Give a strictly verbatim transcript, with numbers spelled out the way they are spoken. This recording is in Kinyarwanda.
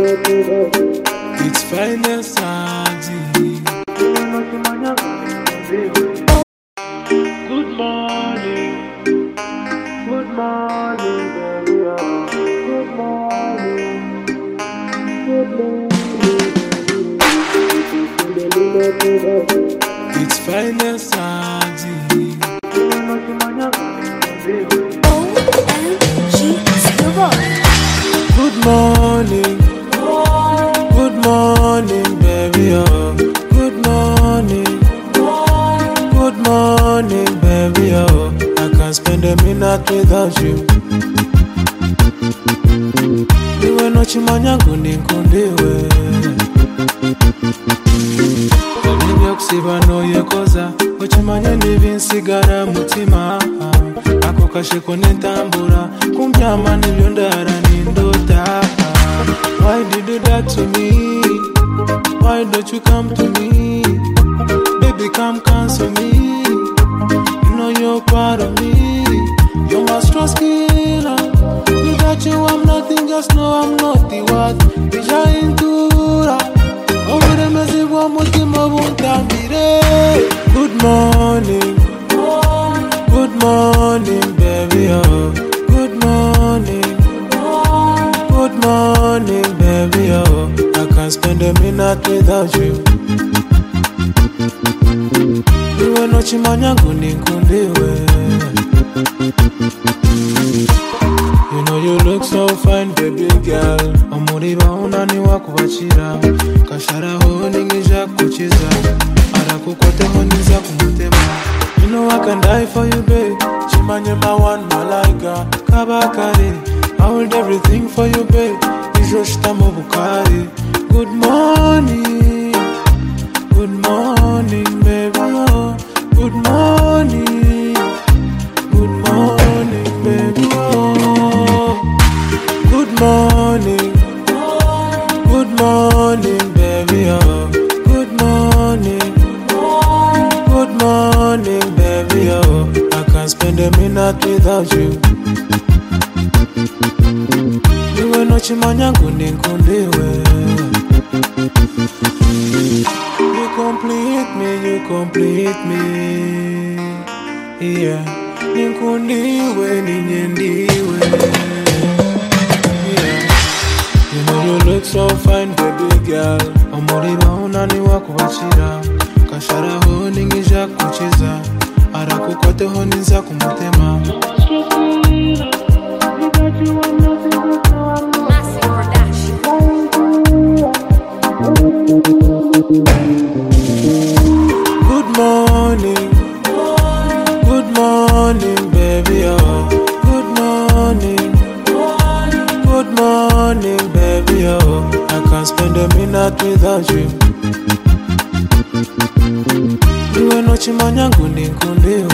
It's finest Saturday. Good morning, good morning, baby. Good morning, good morning. It's finest Saturday. O M G Silver. Good morning, good morning, baby. Oh, good morning, good morning, baby. Oh, I can't spend a minute without you. Niwe no chimanya gundi kundiwe. Nibyo kusiba no yekoza, ochimanya nibinsigara mutima. Ako kashiko nentambura, kumbyama nibyo ndara nindota. Why did you do that to me? Why don't you come to me? Baby, come cancel me. You know you're part of me. You're my stress killer. Without you, I'm nothing. Just know I'm not the what. Deja intura. Over the messy one, mutima won't Good morning. Good morning, baby. Oh, good morning. Good morning, baby. Oh, I can't spend a minute without you. Niwe no chimanya gundi kundiwe. You know you look so fine, baby girl. Omuriba unani wakubachira. Kashara ho ningisha kuchiza. Arakukote ho ninza kumutema. You know I can die for you, babe. Chimanye my one malaika. Kabakari, I will do everything for you, babe. Ijoshita mo bukari. Good morning, good morning, baby. Oh, good morning, good morning, baby. Oh, good morning, good morning, baby. Oh, good morning, good morning, baby. Oh, I can't spend a minute without you. Niwe no chimanya gundi kundiwe. You complete me, you complete me. Yeah, ninkundiwe, ninyendiwe. Yeah, you know you look so fine, baby girl. Omuriba unani wakubachira. Kashara ho ningisha kuchiza. Arakukote ho ninza kumutema. Massive production. Good morning, good morning, baby. Oh, good morning, good morning, baby. Oh, I can't spend a minute without you. Niwe no chimanya gundi kundiwe.